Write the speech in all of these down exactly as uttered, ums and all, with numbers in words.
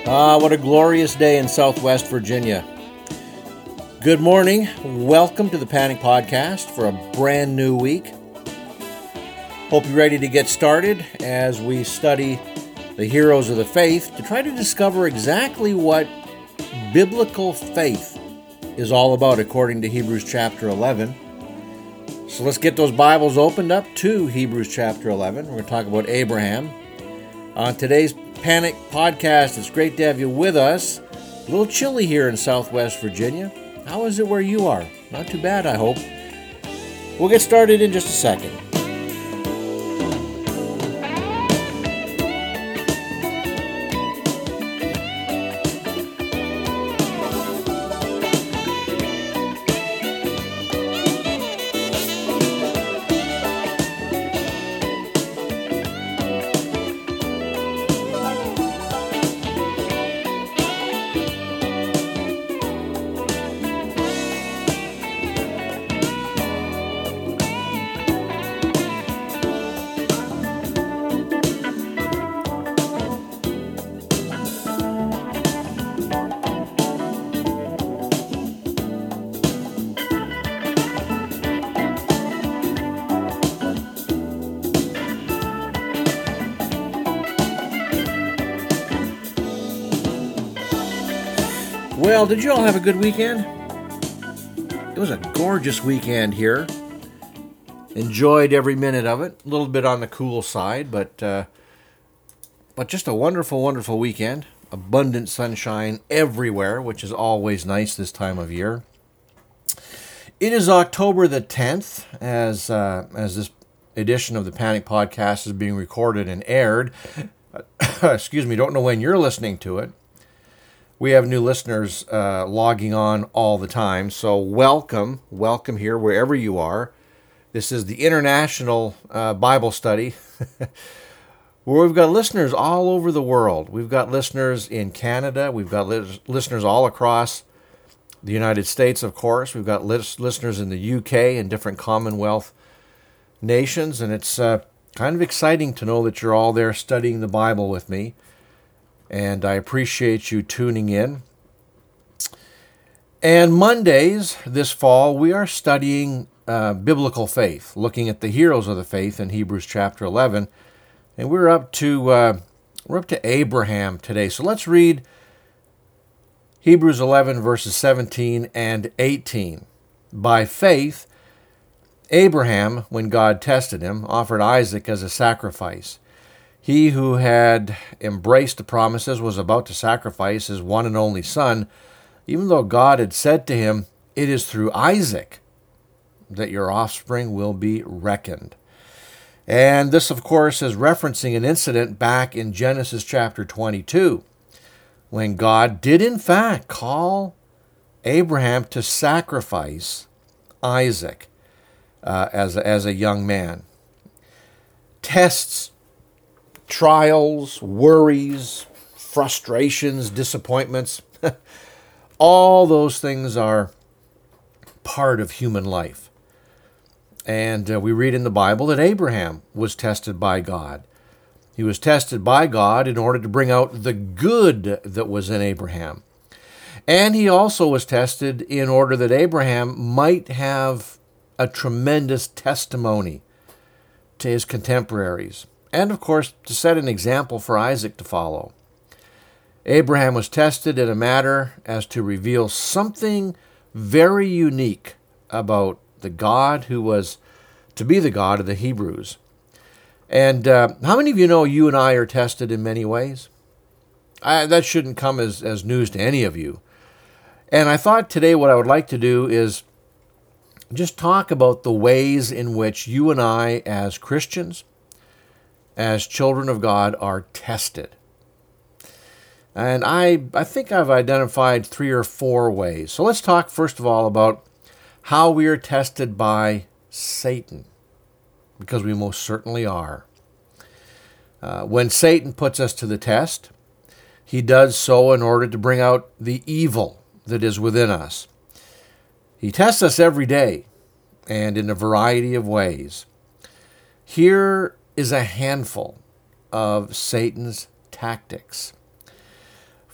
Ah, what a glorious day in Southwest Virginia. Good morning. Welcome to the Panic Podcast for a brand new week. Hope you're ready to get started as we study the heroes of the faith to try to discover exactly what biblical faith is all about according to Hebrews chapter eleven. So let's get those Bibles opened up to Hebrews chapter eleven. We're going to talk about Abraham. On today's Panic Podcast, it's great to have you with us. A little chilly here in Southwest Virginia. How is it where you are? Not too bad, I hope. We'll get started in just a second. Well, did you all have a good weekend? It was a gorgeous weekend here. Enjoyed every minute of it. A little bit on the cool side, but uh, but just a wonderful, wonderful weekend. Abundant sunshine everywhere, which is always nice this time of year. It is October the tenth, as uh, as this edition of the Panic Podcast is being recorded and aired. Excuse me, don't know when you're listening to it. We have new listeners uh, logging on all the time, so welcome, welcome here wherever you are. This is the International uh, Bible Study, where we've got listeners all over the world. We've got listeners in Canada, we've got li- listeners all across the United States, of course. We've got lis- listeners in the U K and different Commonwealth nations, and it's uh, kind of exciting to know that you're all there studying the Bible with me. And I appreciate you tuning in. And Mondays this fall, we are studying uh, biblical faith, looking at the heroes of the faith in Hebrews chapter eleven. And we're up to uh, we're up to Abraham today. So let's read Hebrews eleven, verses seventeen and eighteen. By faith, Abraham, when God tested him, offered Isaac as a sacrifice. He who had embraced the promises was about to sacrifice his one and only son, even though God had said to him, "It is through Isaac that your offspring will be reckoned." And this, of course, is referencing an incident back in Genesis chapter twenty-two, when God did in fact call Abraham to sacrifice Isaac uh, as, a, as a young man. Tests, trials, worries, frustrations, disappointments, all those things are part of human life. And uh, we read in the Bible that Abraham was tested by God. He was tested by God in order to bring out the good that was in Abraham. And he also was tested in order that Abraham might have a tremendous testimony to his contemporaries. And, of course, to set an example for Isaac to follow. Abraham was tested in a matter as to reveal something very unique about the God who was to be the God of the Hebrews. And uh, how many of you know you and I are tested in many ways? I, that shouldn't come as, as news to any of you. And I thought today what I would like to do is just talk about the ways in which you and I as Christians, as children of God, are tested. And I, I think I've identified three or four ways. So let's talk first of all about how we are tested by Satan, because we most certainly are. Uh, when Satan puts us to the test, he does so in order to bring out the evil that is within us. He tests us every day and in a variety of ways. Here is a handful of Satan's tactics.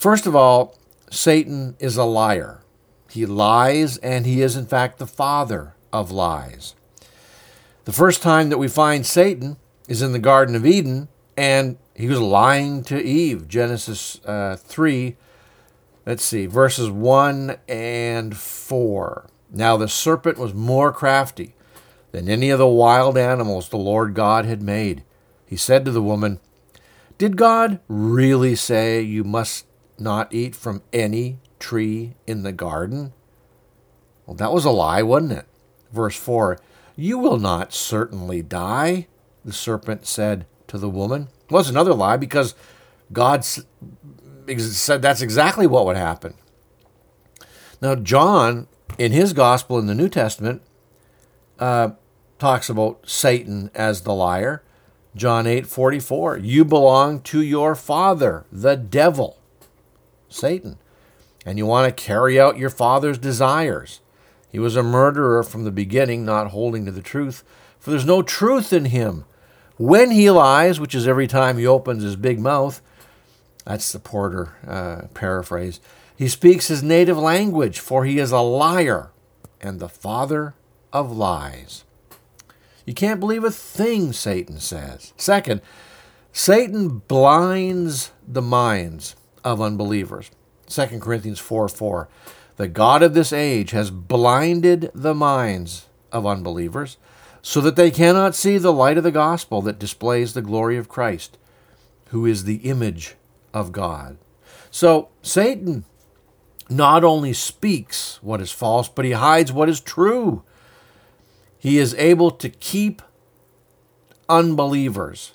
First of all, Satan is a liar. He lies, and he is in fact the father of lies. The first time that we find Satan is in the Garden of Eden, and he was lying to Eve. Genesis uh, three, let's see, verses one and four. Now the serpent was more crafty than any of the wild animals the Lord God had made. He said to the woman, "Did God really say you must not eat from any tree in the garden?" Well, that was a lie, wasn't it? Verse four, "You will not certainly die," the serpent said to the woman. It was another lie, because God said that's exactly what would happen. Now, John, in his gospel in the New Testament, uh, talks about Satan as the liar. John eight forty-four, "You belong to your father, the devil," Satan, "and you want to carry out your father's desires. He was a murderer from the beginning, not holding to the truth, for there's no truth in him. When he lies," which is every time he opens his big mouth, that's the Porter uh, paraphrase, "he speaks his native language, for he is a liar and the father of lies." You can't believe a thing Satan says. Second, Satan blinds the minds of unbelievers. Second Corinthians four four, "The God of this age has blinded the minds of unbelievers, so that they cannot see the light of the gospel that displays the glory of Christ, who is the image of God." So Satan not only speaks what is false, but he hides what is true. He is able to keep unbelievers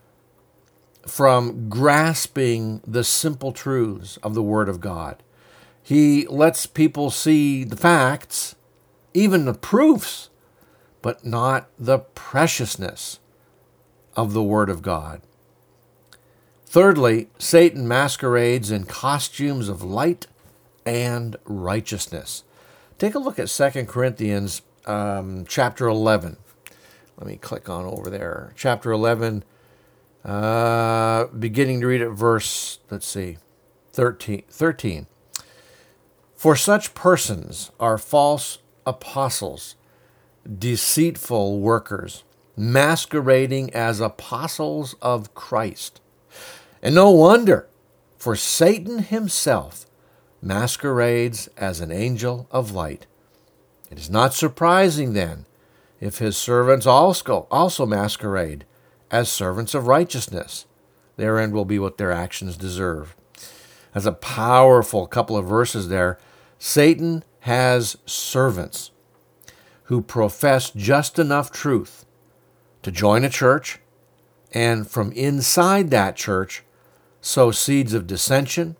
from grasping the simple truths of the Word of God. He lets people see the facts, even the proofs, but not the preciousness of the Word of God. Thirdly, Satan masquerades in costumes of light and righteousness. Take a look at Second Corinthians um, chapter eleven. Let me click on over there. Chapter eleven, uh, beginning to read at verse, let's see, thirteen. thirteen. "For such persons are false apostles, deceitful workers, masquerading as apostles of Christ. And no wonder, for Satan himself masquerades as an angel of light. It is not surprising, then, if his servants also, also masquerade as servants of righteousness. Their end will be what their actions deserve." That's a powerful couple of verses there. Satan has servants who profess just enough truth to join a church, and from inside that church sow seeds of dissension,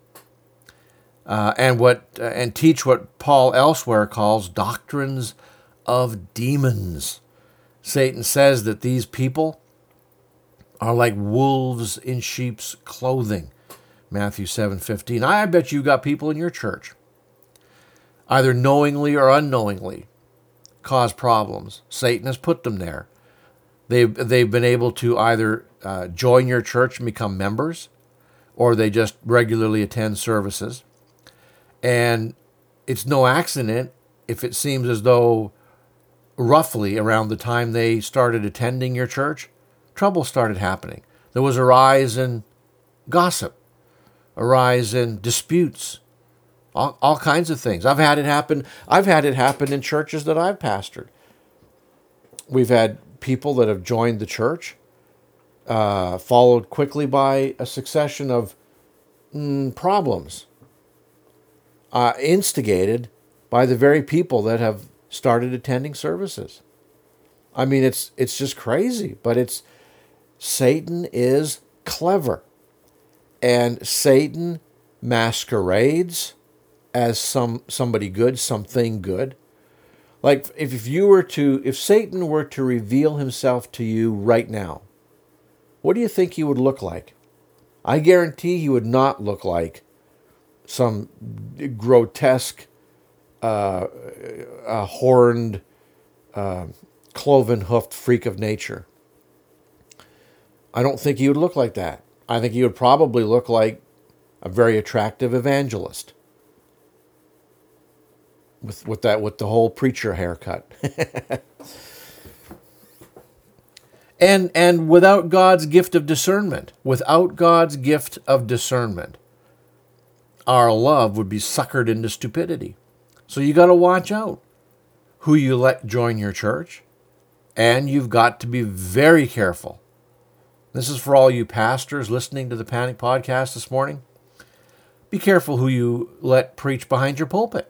uh, and what uh, and teach what Paul elsewhere calls doctrines of demons. Satan says that these people are like wolves in sheep's clothing. Matthew seven fifteen. I bet you got people in your church, either knowingly or unknowingly, cause problems. Satan has put them there. They've, they've been able to either uh, join your church and become members, or they just regularly attend services. And it's no accident if it seems as though roughly around the time they started attending your church, trouble started happening. There was a rise in gossip, a rise in disputes, all, all kinds of things. I've had it happen. I've had it happen in churches that I've pastored. We've had people that have joined the church, uh, followed quickly by a succession of mm, problems, uh, instigated by the very people that have started attending services. I mean, it's it's just crazy, but it's Satan is clever, and Satan masquerades as some somebody good, something good. Like if, if you were to, if Satan were to reveal himself to you right now, what do you think he would look like? I guarantee he would not look like some grotesque, uh, uh, horned, uh, cloven-hoofed freak of nature. I don't think he would look like that. I think he would probably look like a very attractive evangelist with with that with the whole preacher haircut. and and without God's gift of discernment, without God's gift of discernment, our love would be suckered into stupidity. So you got to watch out who you let join your church, and you've got to be very careful. This is for all you pastors listening to the Panic Podcast this morning. Be careful who you let preach behind your pulpit.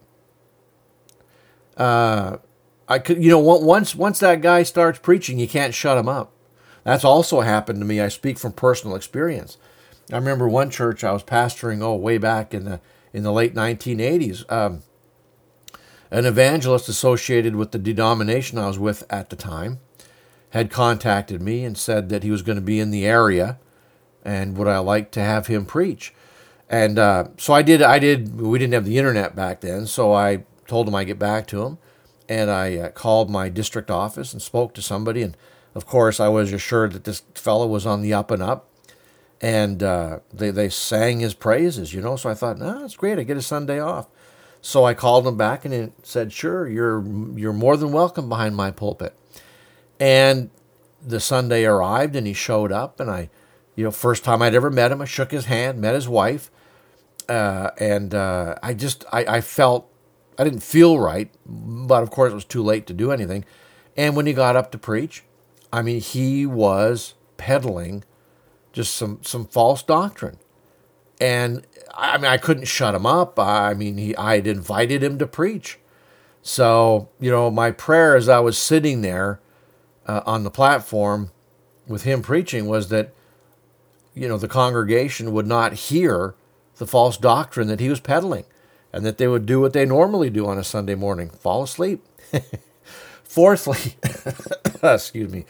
Uh, I could, you know, once once that guy starts preaching, you can't shut him up. That's also happened to me. I speak from personal experience. I remember one church I was pastoring, oh, way back in the in the late nineteen eighties. Um, an evangelist associated with the denomination I was with at the time had contacted me and said that he was going to be in the area, and would I like to have him preach? And uh, so I did. I did. We didn't have the internet back then, so I told him I'd get back to him, and I uh, called my district office and spoke to somebody. And of course, I was assured that this fellow was on the up and up, and uh, they they sang his praises, you know. So I thought, no, that's great. I get a Sunday off. So I called him back and it said, sure, you're you're more than welcome behind my pulpit. And the Sunday arrived, and he showed up, and I, you know, first time I'd ever met him, I shook his hand, met his wife, uh, and uh, I just I, I felt. I didn't feel right, but of course it was too late to do anything. And when he got up to preach, I mean, he was peddling just some, some false doctrine. And I mean, I couldn't shut him up. I mean, he, I'd invited him to preach. So, you know, my prayer as I was sitting there uh, on the platform with him preaching was that, you know, the congregation would not hear the false doctrine that he was peddling, and that they would do what they normally do on a Sunday morning, fall asleep. Fourthly, excuse me.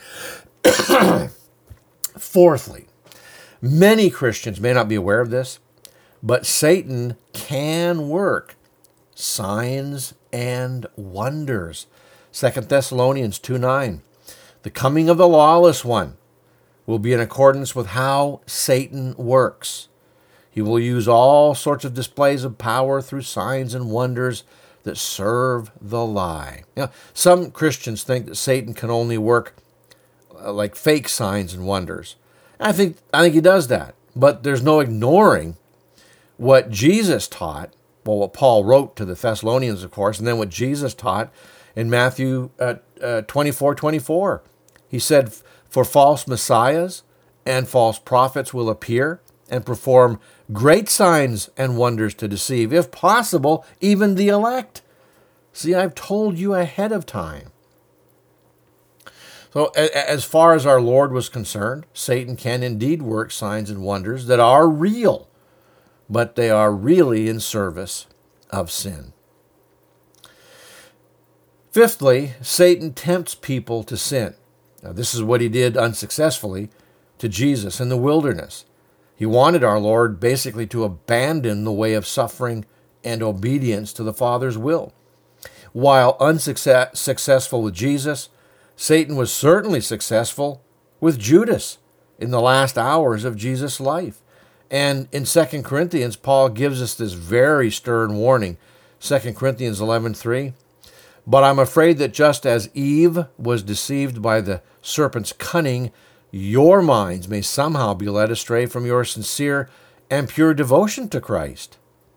Fourthly, many Christians may not be aware of this, but Satan can work signs and wonders. Second Thessalonians two nine. The coming of the lawless one will be in accordance with how Satan works. He will use all sorts of displays of power through signs and wonders that serve the lie. Now, some Christians think that Satan can only work uh, like fake signs and wonders. And I think I think he does that. But there's no ignoring what Jesus taught, well, what Paul wrote to the Thessalonians, of course, and then what Jesus taught in Matthew uh, uh, twenty-four twenty-four. He said, for false messiahs and false prophets will appear and perform great signs and wonders to deceive, if possible, even the elect. See, I've told you ahead of time. So as far as our Lord was concerned, Satan can indeed work signs and wonders that are real, but they are really in service of sin. Fifthly, Satan tempts people to sin. Now, this is what he did unsuccessfully to Jesus in the wilderness. He wanted our Lord basically to abandon the way of suffering and obedience to the Father's will. While unsuccessful with Jesus, Satan was certainly successful with Judas in the last hours of Jesus' life. And in Second Corinthians, Paul gives us this very stern warning. Second Corinthians eleven three. But I'm afraid that just as Eve was deceived by the serpent's cunning, your minds may somehow be led astray from your sincere and pure devotion to Christ.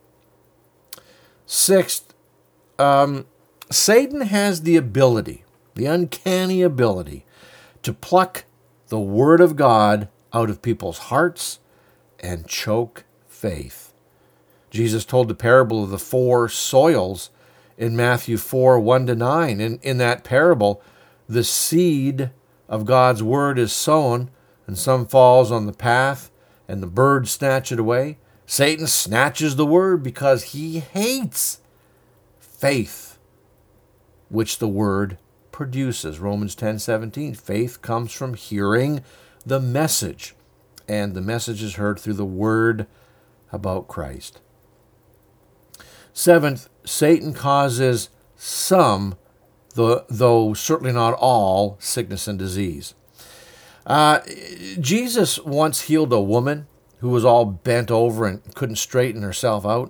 Sixth, um, Satan has the ability, the uncanny ability, to pluck the Word of God out of people's hearts and choke faith. Jesus told the parable of the four soils in Matthew four one to nine. In, in that parable, the seed of God's Word is sown, and some falls on the path, and the birds snatch it away. Satan snatches the Word because he hates faith, which the Word produces. Romans ten seventeen. Faith comes from hearing the message, and the message is heard through the Word about Christ. Seventh, Satan causes some, though certainly not all, sickness and disease. Uh, Jesus once healed a woman who was all bent over and couldn't straighten herself out.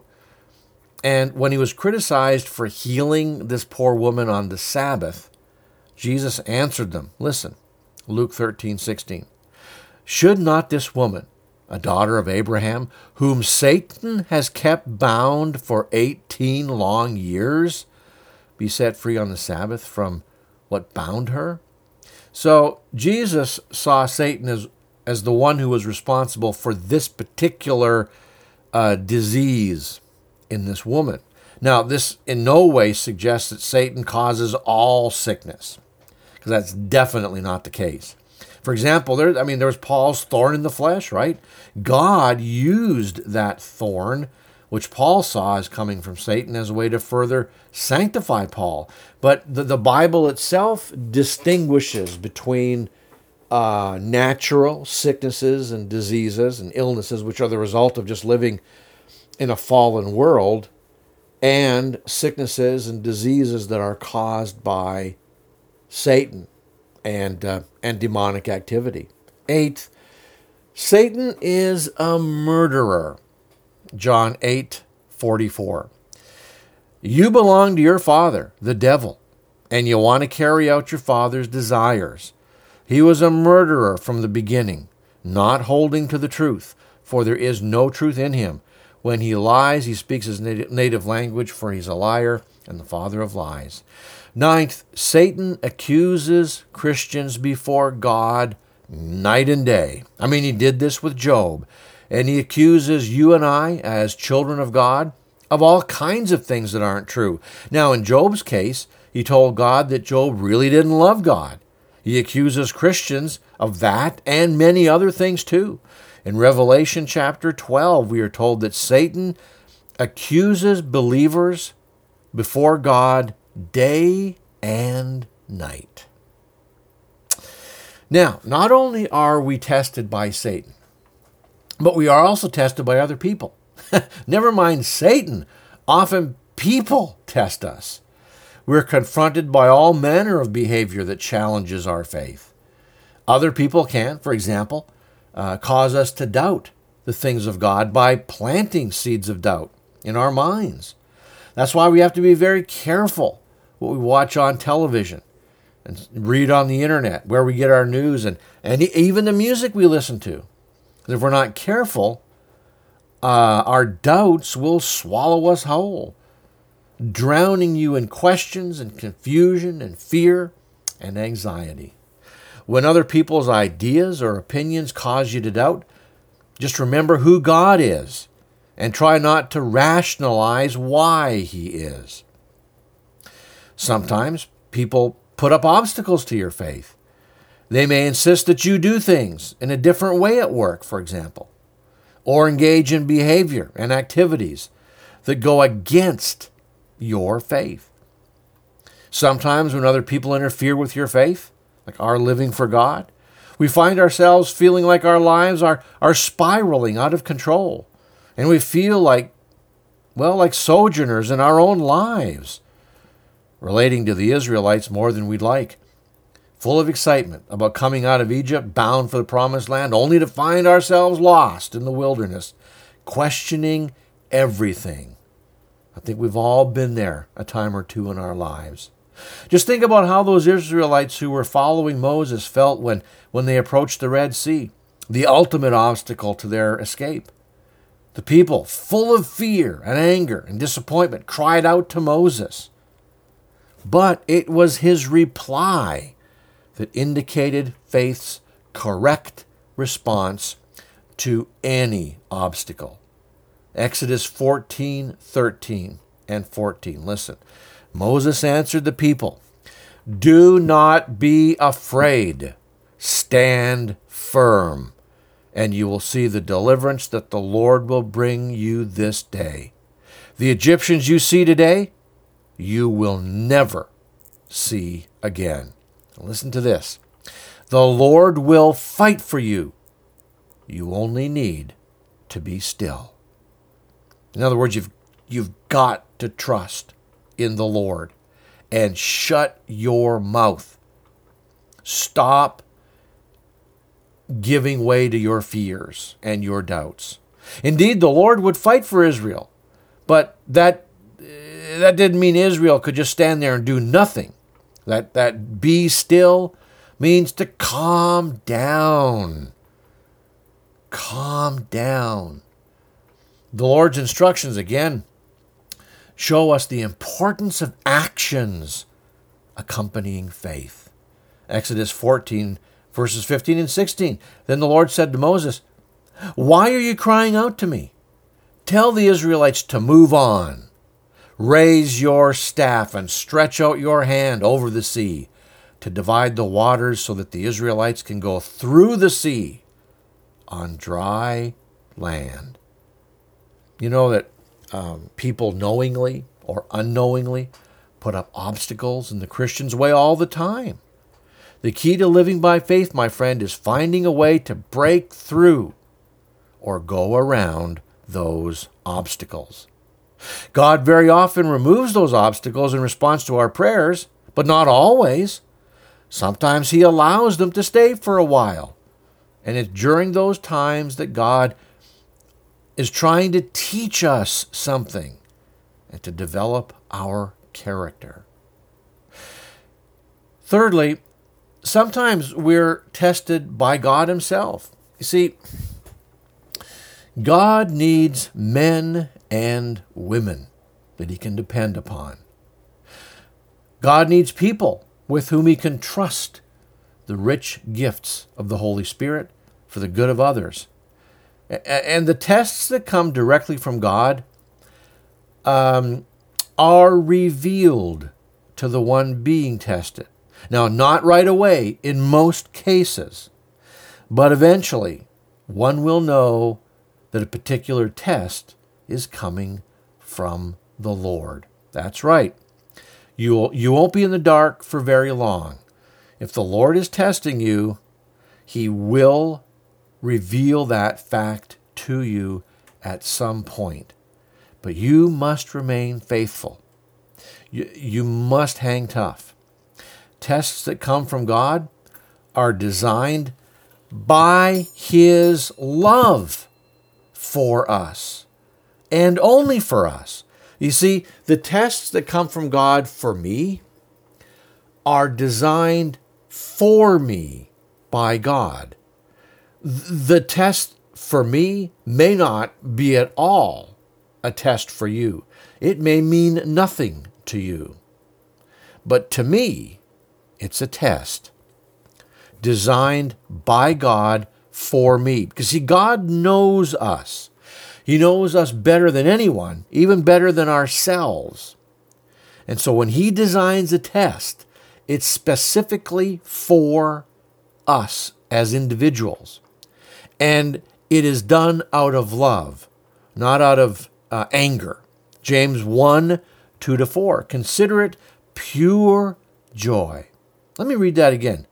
And when he was criticized for healing this poor woman on the Sabbath, Jesus answered them. Listen, Luke thirteen sixteen. Should not this woman, a daughter of Abraham, whom Satan has kept bound for eighteen long years, be set free on the Sabbath from what bound her? So Jesus saw Satan as, as the one who was responsible for this particular uh, disease in this woman. Now, this in no way suggests that Satan causes all sickness, because that's definitely not the case. For example, there, I mean, there was Paul's thorn in the flesh, right? God used that thorn, which Paul saw as coming from Satan, as a way to further sanctify Paul. But the, the Bible itself distinguishes between uh, natural sicknesses and diseases and illnesses, which are the result of just living in a fallen world, and sicknesses and diseases that are caused by Satan and uh, and demonic activity. Eighth, Satan is a murderer. John eight forty-four. You belong to your father, the devil, and you want to carry out your father's desires. He was a murderer from the beginning, not holding to the truth, for there is no truth in him. When he lies, he speaks his native language, for he's a liar and the father of lies. Ninth, Satan accuses Christians before God night and day. I mean, he did this with Job, and he accuses you and I, as children of God, of all kinds of things that aren't true. Now, in Job's case, he told God that Job really didn't love God. He accuses Christians of that and many other things too. In Revelation chapter twelve, we are told that Satan accuses believers before God day and night. Now, not only are we tested by Satan, but we are also tested by other people. Never mind Satan. Often people test us. We're confronted by all manner of behavior that challenges our faith. Other people can, for example, uh, cause us to doubt the things of God by planting seeds of doubt in our minds. That's why we have to be very careful what we watch on television and read on the internet, where we get our news, and, and even the music we listen to. If we're not careful, uh, our doubts will swallow us whole, drowning you in questions and confusion and fear and anxiety. When other people's ideas or opinions cause you to doubt, just remember who God is and try not to rationalize why he is. Sometimes people put up obstacles to your faith. They may insist that you do things in a different way at work, for example, or engage in behavior and activities that go against your faith. Sometimes when other people interfere with your faith, like our living for God, we find ourselves feeling like our lives are, are spiraling out of control. And we feel like, well, like sojourners in our own lives, relating to the Israelites more than we'd like, full of excitement about coming out of Egypt, bound for the promised land, only to find ourselves lost in the wilderness, questioning everything. I think we've all been there a time or two in our lives. Just think about how those Israelites who were following Moses felt when, when they approached the Red Sea, the ultimate obstacle to their escape. The people, full of fear and anger and disappointment, cried out to Moses. But it was his reply that indicated faith's correct response to any obstacle. Exodus fourteen, thirteen and fourteen. Listen. Moses answered the people, "Do not be afraid. Stand firm, and you will see the deliverance that the Lord will bring you this day. The Egyptians you see today, you will never see again." Listen to this. The Lord will fight for you. You only need to be still. In other words, you've, you've got to trust in the Lord and shut your mouth. Stop giving way to your fears and your doubts. Indeed, the Lord would fight for Israel, but that that didn't mean Israel could just stand there and do nothing. That that be still means to calm down. Calm down. The Lord's instructions, again, show us the importance of actions accompanying faith. Exodus fourteen, verses fifteen and sixteen. Then the Lord said to Moses, "Why are you crying out to me? Tell the Israelites to move on. Raise your staff and stretch out your hand over the sea to divide the waters so that the Israelites can go through the sea on dry land." You know that um, people knowingly or unknowingly put up obstacles in the Christian's way all the time. The key to living by faith, my friend, is finding a way to break through or go around those obstacles. God very often removes those obstacles in response to our prayers, but not always. Sometimes He allows them to stay for a while. And it's during those times that God is trying to teach us something and to develop our character. Thirdly, sometimes we're tested by God Himself. You see, God needs men and women that He can depend upon. God needs people with whom He can trust the rich gifts of the Holy Spirit for the good of others. And the tests that come directly from God um, are revealed to the one being tested. Now, not right away in most cases, but eventually one will know that a particular test is coming from the Lord. That's right. You'll, you won't be in the dark for very long. If the Lord is testing you, He will reveal that fact to you at some point. But you must remain faithful. You, you must hang tough. Tests that come from God are designed by His love for us, and only for us. You see, the tests that come from God for me are designed for me by God. The test for me may not be at all a test for you. It may mean nothing to you. But to me, it's a test designed by God for me. Because see, God knows us. He knows us better than anyone, even better than ourselves. And so when He designs a test, it's specifically for us as individuals. And it is done out of love, not out of uh, anger. James one, two to four. Consider it pure joy. Let me read that again.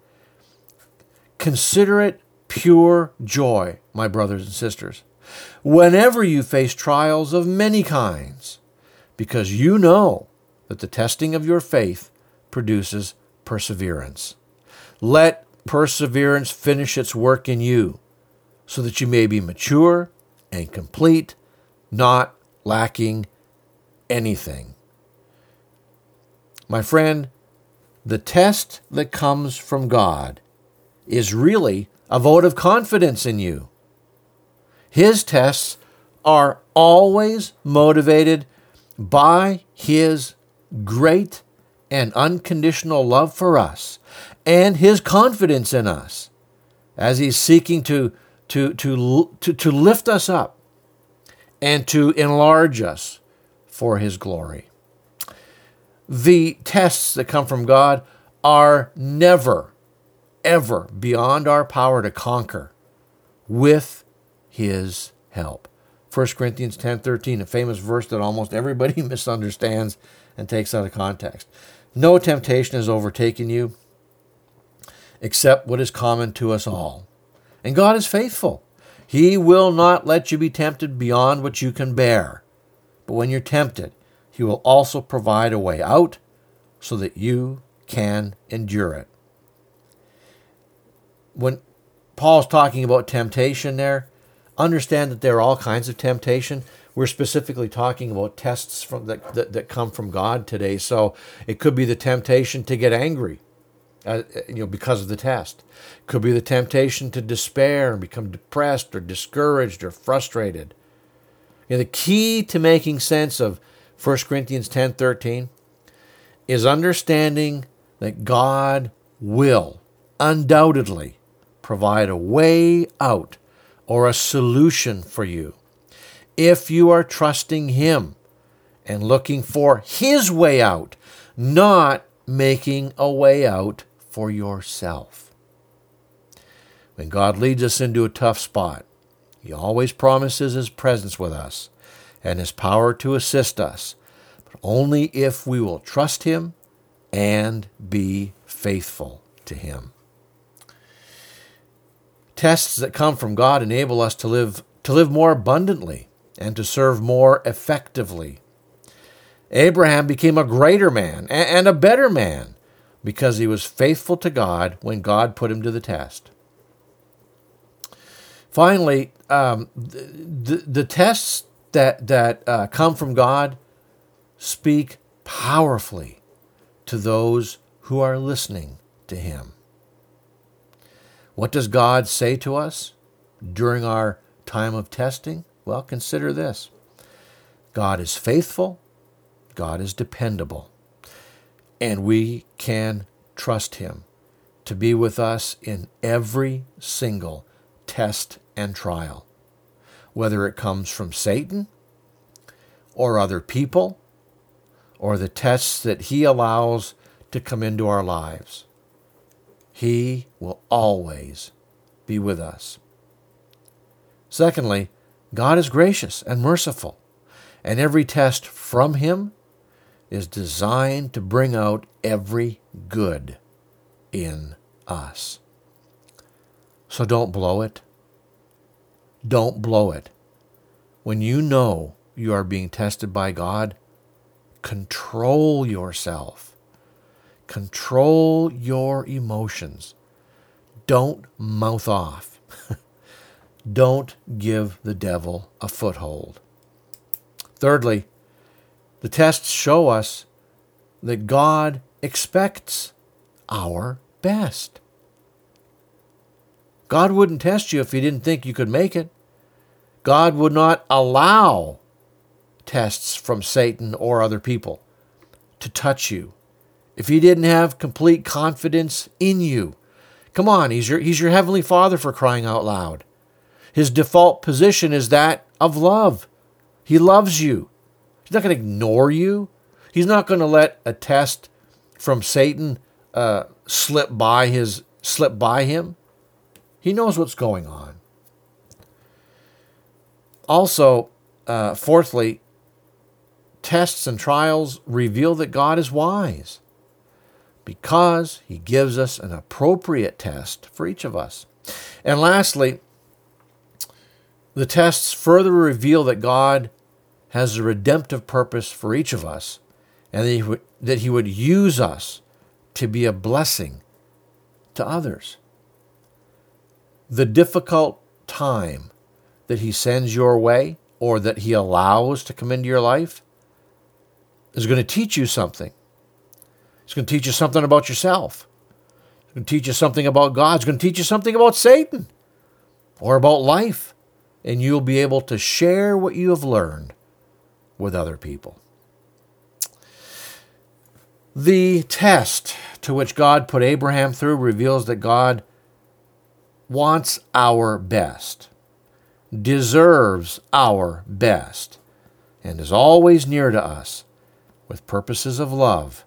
Consider it pure joy, my brothers and sisters, whenever you face trials of many kinds, because you know that the testing of your faith produces perseverance. Let perseverance finish its work in you, so that you may be mature and complete, not lacking anything. My friend, the test that comes from God is really a vote of confidence in you. His tests are always motivated by His great and unconditional love for us and His confidence in us as He's seeking to, to, to, to, to lift us up and to enlarge us for His glory. The tests that come from God are never, ever beyond our power to conquer with His help. First Corinthians ten thirteen, a famous verse that almost everybody misunderstands and takes out of context. No temptation has overtaken you except what is common to us all. And God is faithful. He will not let you be tempted beyond what you can bear. But when you're tempted, He will also provide a way out so that you can endure it. When Paul's talking about temptation there. Understand that there are all kinds of temptation. We're specifically talking about tests from that, that, that come from God today. So it could be the temptation to get angry, uh, you know, because of the test. It could be the temptation to despair and become depressed or discouraged or frustrated. You know, the key to making sense of First Corinthians ten thirteen is understanding that God will undoubtedly provide a way out or a solution for you if you are trusting Him and looking for His way out, not making a way out for yourself. When God leads us into a tough spot, He always promises His presence with us and His power to assist us, but only if we will trust Him and be faithful to Him. Tests that come from God enable us to live to live more abundantly and to serve more effectively. Abraham became a greater man and a better man because he was faithful to God when God put him to the test. Finally, um, the, the tests that, that uh, come from God speak powerfully to those who are listening to Him. What does God say to us during our time of testing? Well, consider this. God is faithful. God is dependable. And we can trust Him to be with us in every single test and trial, whether it comes from Satan or other people or the tests that he allows to come into our lives. He will always be with us. Secondly, God is gracious and merciful, and every test from Him is designed to bring out every good in us. So don't blow it. Don't blow it. When you know you are being tested by God, control yourself. Control your emotions. Don't mouth off. Don't give the devil a foothold. Thirdly, the tests show us that God expects our best. God wouldn't test you if He didn't think you could make it. God would not allow tests from Satan or other people to touch you if He didn't have complete confidence in you. Come on, He's your, he's your Heavenly Father, for crying out loud. His default position is that of love. He loves you. He's not going to ignore you. He's not going to let a test from Satan uh, slip by his slip by him. He knows what's going on. Also, uh, fourthly, tests and trials reveal that God is wise, because He gives us an appropriate test for each of us. And lastly, the tests further reveal that God has a redemptive purpose for each of us, and that He would, that He would use us to be a blessing to others. The difficult time that He sends your way, or that He allows to come into your life, is going to teach you something. It's going to teach you something about yourself. It's going to teach you something about God. It's going to teach you something about Satan or about life. And you'll be able to share what you have learned with other people. The test to which God put Abraham through reveals that God wants our best, deserves our best, and is always near to us with purposes of love.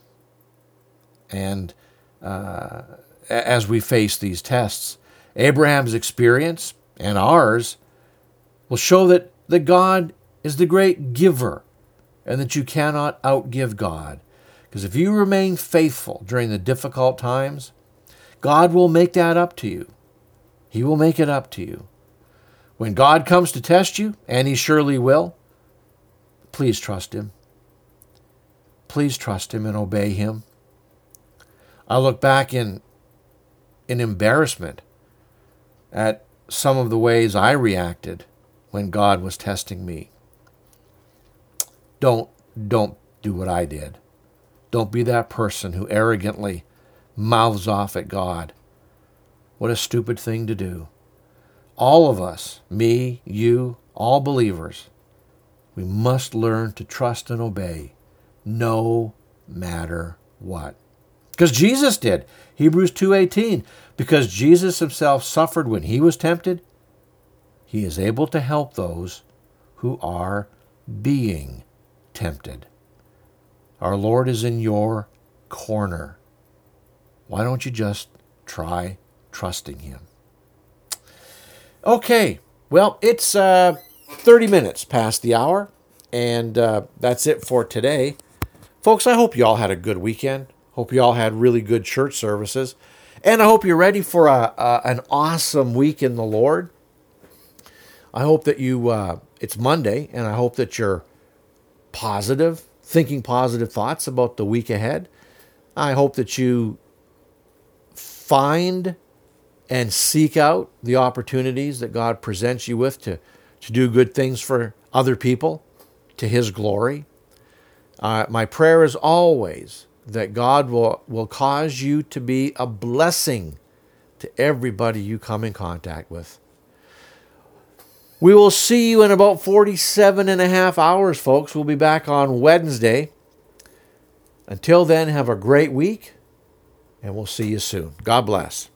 And uh, as we face these tests, Abraham's experience and ours will show that, that God is the great giver, and that you cannot outgive God. Because if you remain faithful during the difficult times, God will make that up to you. He will make it up to you. When God comes to test you, and He surely will, please trust Him. Please trust Him and obey Him. I look back in, in embarrassment at some of the ways I reacted when God was testing me. Don't, don't do what I did. Don't be that person who arrogantly mouths off at God. What a stupid thing to do. All of us, me, you, all believers, we must learn to trust and obey no matter what. Because Jesus did. Hebrews two eighteen. Because Jesus himself suffered when he was tempted, he is able to help those who are being tempted. Our Lord is in your corner. Why don't you just try trusting him? Okay, well, it's uh, thirty minutes past the hour, and uh, that's it for today. Folks, I hope you all had a good weekend. Hope you all had really good church services. And I hope you're ready for a, a, an awesome week in the Lord. I hope that you, uh, it's Monday, and I hope that you're positive, thinking positive thoughts about the week ahead. I hope that you find and seek out the opportunities that God presents you with to, to do good things for other people, to his glory. Uh, my prayer is always that God will, will cause you to be a blessing to everybody you come in contact with. We will see you in about forty-seven and a half hours, folks. We'll be back on Wednesday. Until then, have a great week, and we'll see you soon. God bless.